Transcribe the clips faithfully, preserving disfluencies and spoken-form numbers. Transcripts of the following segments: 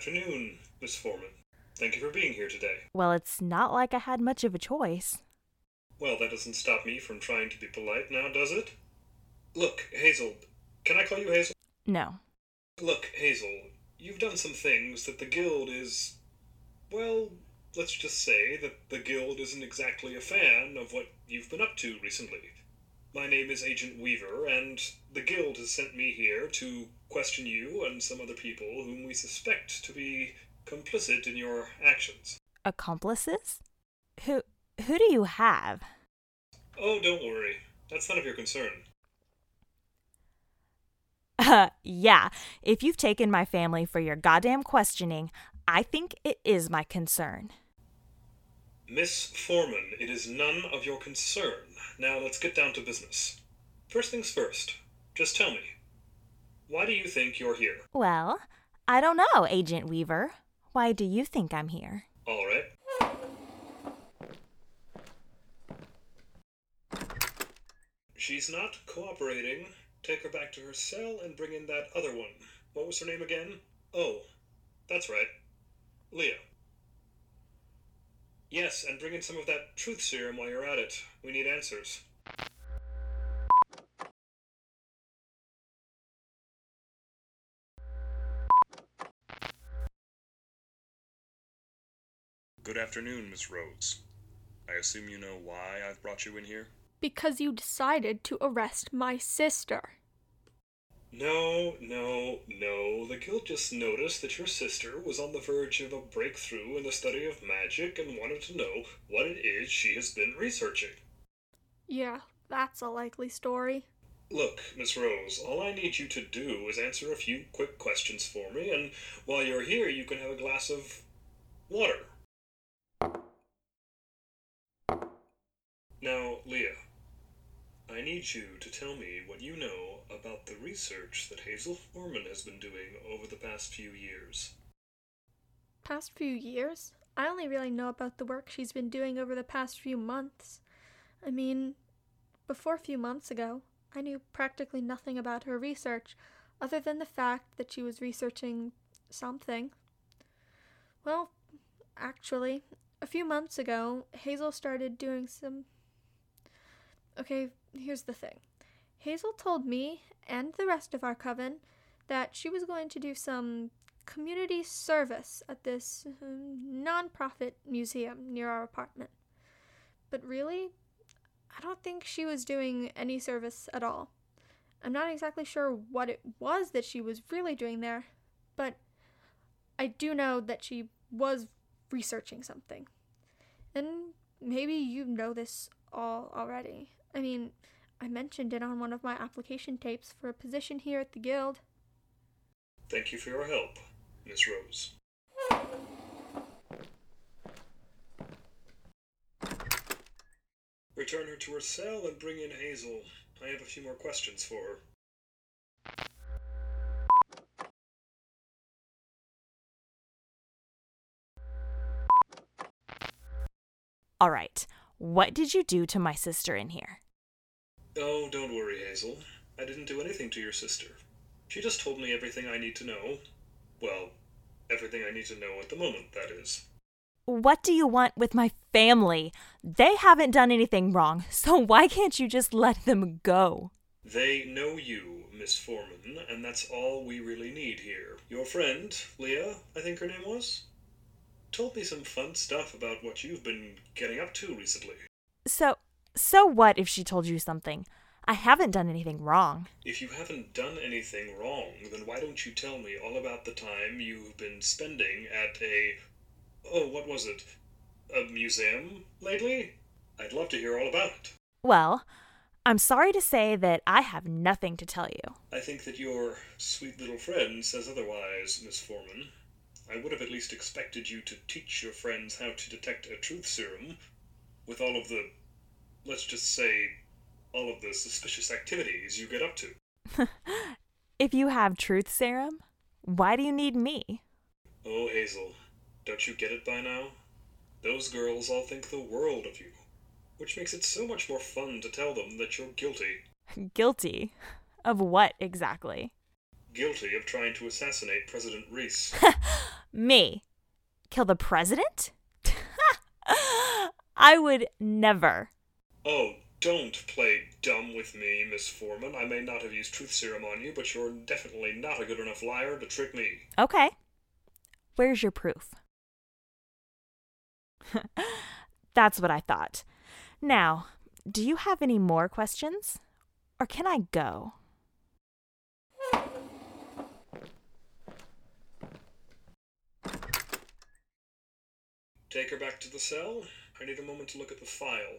afternoon, Miss Foreman. Thank you for being here today. Well, it's not like I had much of a choice. Well, that doesn't stop me from trying to be polite now, does it? Look, Hazel, can I call you Hazel? No. Look, Hazel, you've done some things that the Guild is... Well, let's just say that the Guild isn't exactly a fan of what you've been up to recently. My name is Agent Weaver, and the Guild has sent me here to question you and some other people whom we suspect to be complicit in your actions. Accomplices? Who who do you have? Oh, don't worry. That's none of your concern. Uh, yeah. If you've taken my family for your goddamn questioning, I think it is my concern. Miss Foreman, it is none of your concern. Now let's get down to business. First things first, just tell me, why do you think you're here? Well, I don't know, Agent Weaver. Why do you think I'm here? All right. She's not cooperating. Take her back to her cell and bring in that other one. What was her name again? Oh, that's right. Leah. Yes, and bring in some of that truth serum while you're at it. We need answers. Good afternoon, Miss Rose. I assume you know why I've brought you in here? Because you decided to arrest my sister. No, no, no. The Guild just noticed that your sister was on the verge of a breakthrough in the study of magic and wanted to know what it is she has been researching. Yeah, that's a likely story. Look, Miss Rose, all I need you to do is answer a few quick questions for me, and while you're here, you can have a glass of water. Now, Leah, I need you to tell me what you know about the research that Hazel Foreman has been doing over the past few years. Past few years? I only really know about the work she's been doing over the past few months. I mean, before a few months ago, I knew practically nothing about her research, other than the fact that she was researching something. Well, actually, a few months ago, Hazel started doing some... Okay, here's the thing. Hazel told me and the rest of our coven that she was going to do some community service at this um, non-profit museum near our apartment. But really, I don't think she was doing any service at all. I'm not exactly sure what it was that she was really doing there, but I do know that she was researching something. And maybe you know this all already. I mean, I mentioned it on one of my application tapes for a position here at the Guild. Thank you for your help, Miss Rose. Return her to her cell and bring in Hazel. I have a few more questions for her. All right. What did you do to my sister in here? Oh, don't worry, Hazel. I didn't do anything to your sister. She just told me everything I need to know. Well, everything I need to know at the moment, that is. What do you want with my family? They haven't done anything wrong, so why can't you just let them go? They know you, Miss Foreman, and that's all we really need here. Your friend, Leah, I think her name was, told me some fun stuff about what you've been getting up to recently. So, so what if she told you something? I haven't done anything wrong. If you haven't done anything wrong, then why don't you tell me all about the time you've been spending at a... Oh, what was it? A museum lately? I'd love to hear all about it. Well, I'm sorry to say that I have nothing to tell you. I think that your sweet little friend says otherwise, Miss Foreman. I would have at least expected you to teach your friends how to detect a truth serum with all of the, let's just say, all of the suspicious activities you get up to. If you have truth serum, why do you need me? Oh, Hazel, don't you get it by now? Those girls all think the world of you, which makes it so much more fun to tell them that you're guilty. Guilty? Of what exactly? Guilty of trying to assassinate President Reese. Me? Kill the president? I would never. Oh, don't play dumb with me, Miss Foreman. I may not have used truth serum on you, but you're definitely not a good enough liar to trick me. Okay. Where's your proof? That's what I thought. Now, do you have any more questions? Or can I go? Take her back to the cell. I need a moment to look at the file.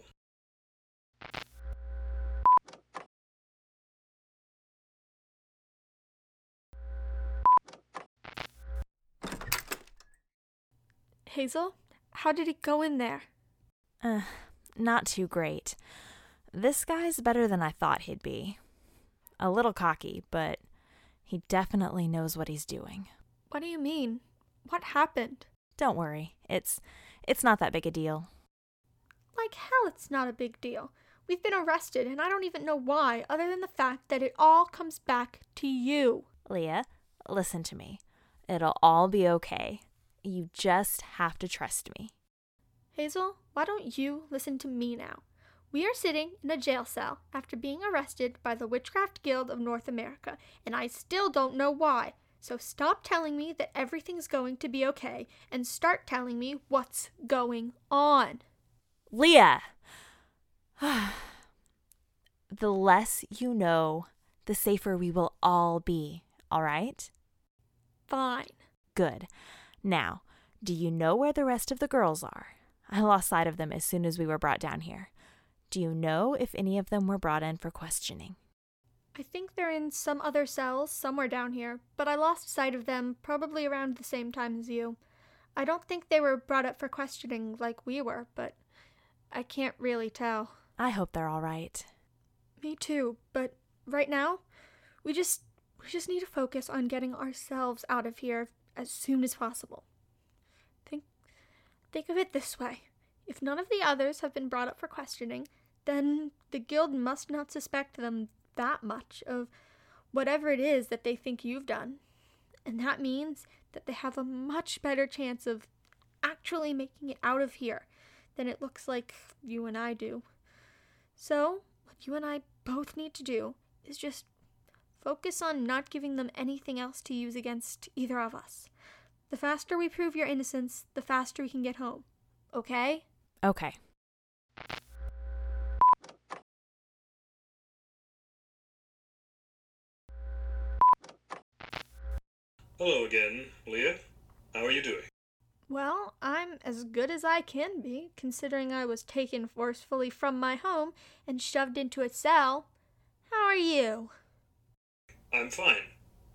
Hazel, how did he go in there? Uh, not too great. This guy's better than I thought he'd be. A little cocky, but he definitely knows what he's doing. What do you mean? What happened? Don't worry. It's it's not that big a deal. Like hell it's not a big deal. We've been arrested and I don't even know why, other than the fact that it all comes back to you. Leah, listen to me. It'll all be okay. You just have to trust me. Hazel, why don't you listen to me now? We are sitting in a jail cell after being arrested by the Witchcraft Guild of North America, and I still don't know why. So stop telling me that everything's going to be okay and start telling me what's going on. Leah! The less you know, the safer we will all be, all right? Fine. Good. Now, do you know where the rest of the girls are? I lost sight of them as soon as we were brought down here. Do you know if any of them were brought in for questioning? I think they're in some other cells somewhere down here, but I lost sight of them probably around the same time as you. I don't think they were brought up for questioning like we were, but I can't really tell. I hope they're all right. Me too, but right now, we just we just need to focus on getting ourselves out of here as soon as possible. Think think of it this way. If none of the others have been brought up for questioning, then the guild must not suspect them that much of whatever it is that they think you've done. And that means that they have a much better chance of actually making it out of here than it looks like you and I do. So, what you and I both need to do is just focus on not giving them anything else to use against either of us. The faster we prove your innocence, the faster we can get home. Okay? Okay. Hello again, Leah. How are you doing? Well, I'm as good as I can be, considering I was taken forcefully from my home and shoved into a cell. How are you? I'm fine.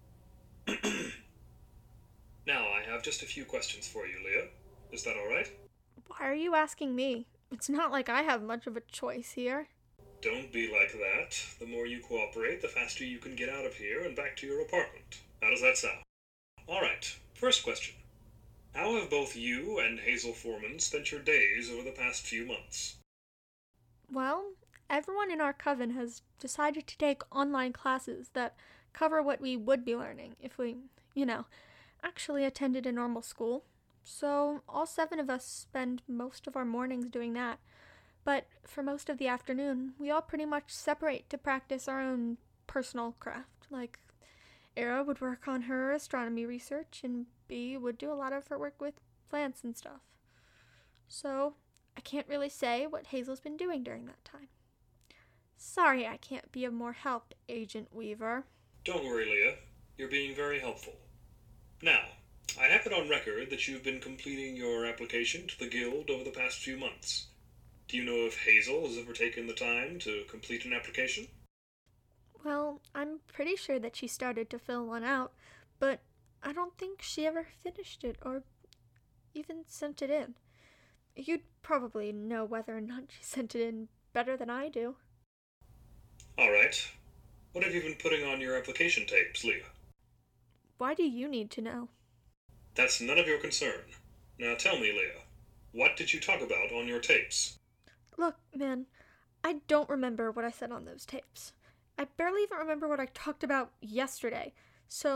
Now, I have just a few questions for you, Leah. Is that all right? Why are you asking me? It's not like I have much of a choice here. Don't be like that. The more you cooperate, the faster you can get out of here and back to your apartment. How does that sound? All right, first question. How have both you and Hazel Foreman spent your days over the past few months? Well, everyone in our coven has decided to take online classes that cover what we would be learning if we, you know, actually attended a normal school. So all seven of us spend most of our mornings doing that. But for most of the afternoon, we all pretty much separate to practice our own personal craft. Like, Era would work on her astronomy research, and Bee would do a lot of her work with plants and stuff. So, I can't really say what Hazel's been doing during that time. Sorry I can't be of more help, Agent Weaver. Don't worry, Leah. You're being very helpful. Now, I have it on record that you've been completing your application to the Guild over the past few months. Do you know if Hazel has ever taken the time to complete an application? Well, I'm pretty sure that she started to fill one out, but I don't think she ever finished it or even sent it in. You'd probably know whether or not she sent it in better than I do. All right. What have you been putting on your application tapes, Leah? Why do you need to know? That's none of your concern. Now tell me, Leah, what did you talk about on your tapes? Look, man, I don't remember what I said on those tapes. I barely even remember what I talked about yesterday, so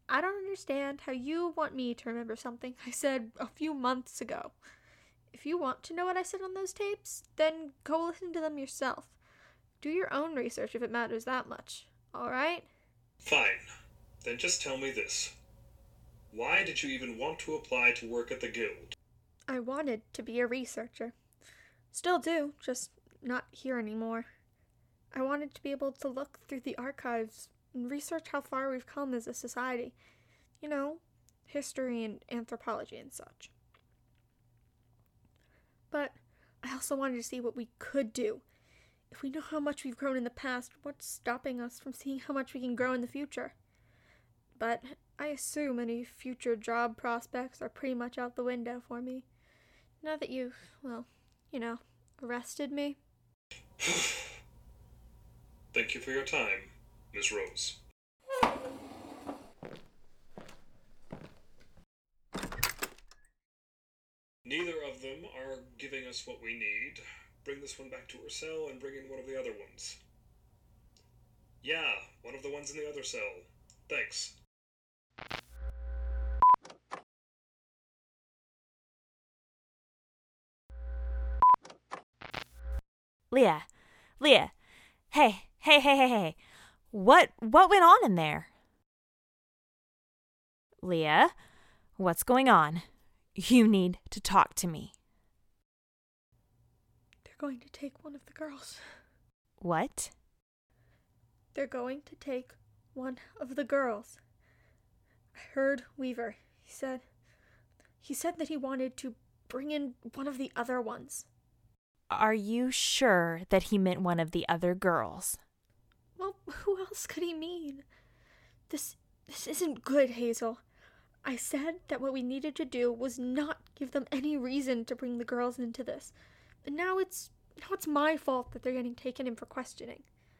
I don't understand how you want me to remember something I said a few months ago. If you want to know what I said on those tapes, then go listen to them yourself. Do your own research if it matters that much, alright? Fine. Then just tell me this. Why did you even want to apply to work at the Guild? I wanted to be a researcher. Still do, just not here anymore. I wanted to be able to look through the archives and research how far we've come as a society. You know, history and anthropology and such. But I also wanted to see what we could do. If we know how much we've grown in the past, what's stopping us from seeing how much we can grow in the future? But I assume any future job prospects are pretty much out the window for me. Now that you've, well, you know, arrested me. Thank you for your time, Miss Rose. Neither of them are giving us what we need. Bring this one back to her cell and bring in one of the other ones. Yeah, one of the ones in the other cell. Thanks. Leah, Leah, hey, hey, hey, hey, hey. What, what went on in there? Leah, what's going on? You need to talk to me. They're going to take one of the girls. What? They're going to take one of the girls. I heard Weaver. He said, he said that he wanted to bring in one of the other ones. Are you sure that he meant one of the other girls? Well, who else could he mean? This, this isn't good, Hazel. I said that what we needed to do was not give them any reason to bring the girls into this. And now it's, now it's my fault that they're getting taken in for questioning.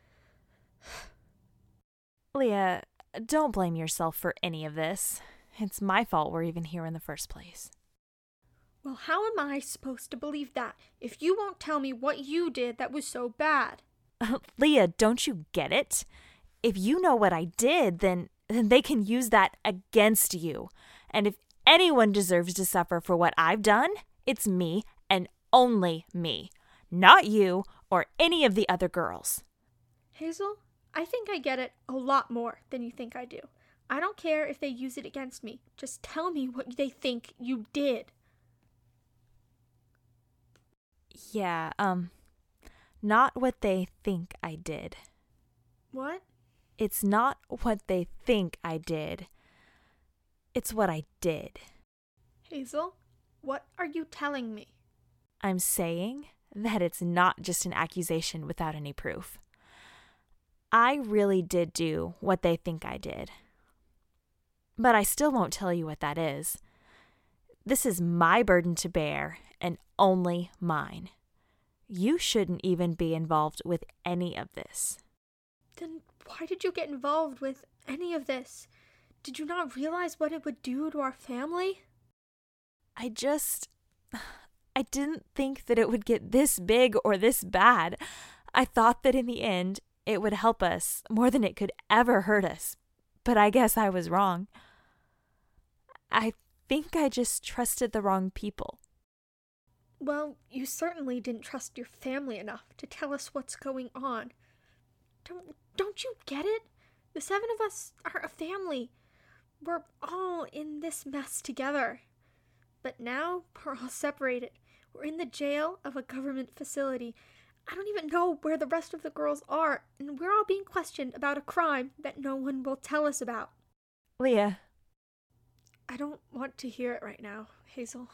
Leah, don't blame yourself for any of this. It's my fault we're even here in the first place. Well, how am I supposed to believe that if you won't tell me what you did that was so bad? Uh, Leah, don't you get it? If you know what I did, then, then they can use that against you. And if anyone deserves to suffer for what I've done, it's me and only me. Not you or any of the other girls. Hazel, I think I get it a lot more than you think I do. I don't care if they use it against me. Just tell me what they think you did. Yeah, um, not what they think I did. What? It's not what they think I did. It's what I did. Hazel, what are you telling me? I'm saying that it's not just an accusation without any proof. I really did do what they think I did. But I still won't tell you what that is. This is my burden to bear, and only mine. You shouldn't even be involved with any of this. Then why did you get involved with any of this? Did you not realize what it would do to our family? I just... I didn't think that it would get this big or this bad. I thought that in the end, it would help us more than it could ever hurt us. But I guess I was wrong. I think I just trusted the wrong people. Well, you certainly didn't trust your family enough to tell us what's going on. Don't, don't you get it? The seven of us are a family. We're all in this mess together. But now we're all separated. We're in the jail of a government facility. I don't even know where the rest of the girls are, and we're all being questioned about a crime that no one will tell us about. Leah. I don't want to hear it right now, Hazel.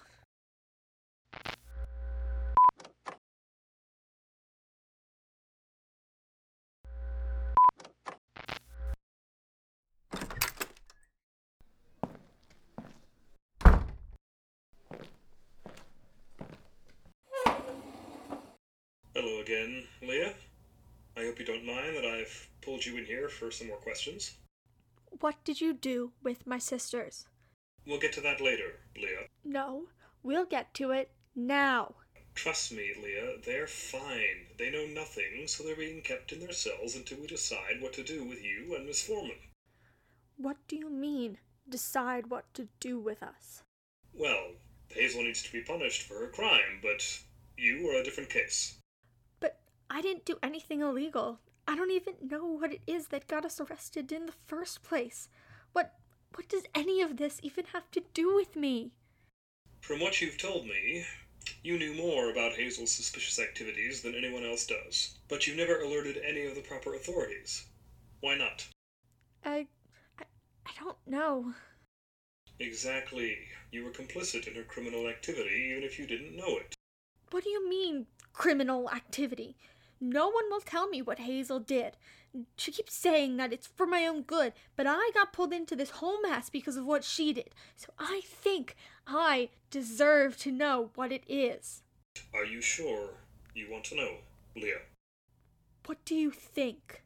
Hello again, Leah. I hope you don't mind that I've pulled you in here for some more questions. What did you do with my sisters? We'll get to that later, Leah. No, we'll get to it now. Trust me, Leah, they're fine. They know nothing, so they're being kept in their cells until we decide what to do with you and Miss Foreman. What do you mean, decide what to do with us? Well, Hazel needs to be punished for her crime, but you are a different case. But I didn't do anything illegal. I don't even know what it is that got us arrested in the first place. What, what does any of this even have to do with me? From what you've told me, you knew more about Hazel's suspicious activities than anyone else does, but you never alerted any of the proper authorities. Why not? I... I, I don't know. Exactly. You were complicit in her criminal activity, even if you didn't know it. What do you mean, criminal activity? No one will tell me what Hazel did. She keeps saying that it's for my own good, but I got pulled into this whole mess because of what she did. So I think I deserve to know what it is. Are you sure you want to know, Leah? What do you think?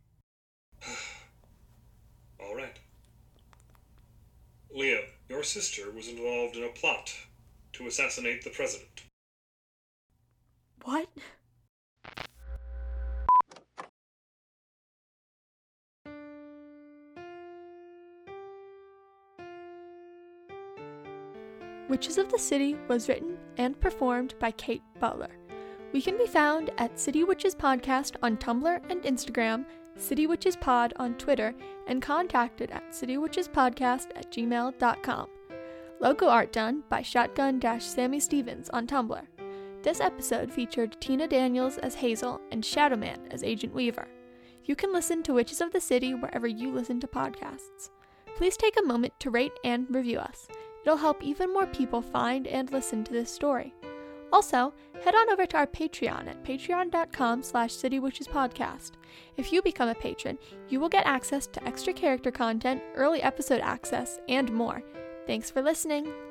All right. Leah, your sister was involved in a plot to assassinate the president. What? Witches of the City was written and performed by Kate Butler. We can be found at City Witches Podcast on Tumblr and Instagram, City Witches Pod on Twitter, and contacted at citywitchespodcast at gmail dot com. Logo art done by Shotgun-Sammy Stevens on Tumblr. This episode featured Tina Daniels as Hazel and Shadowman as Agent Weaver. You can listen to Witches of the City wherever you listen to podcasts. Please take a moment to rate and review us. It'll help even more people find and listen to this story. Also, head on over to our Patreon at patreon.com slash citywitchespodcast. If you become a patron, you will get access to extra character content, early episode access, and more. Thanks for listening.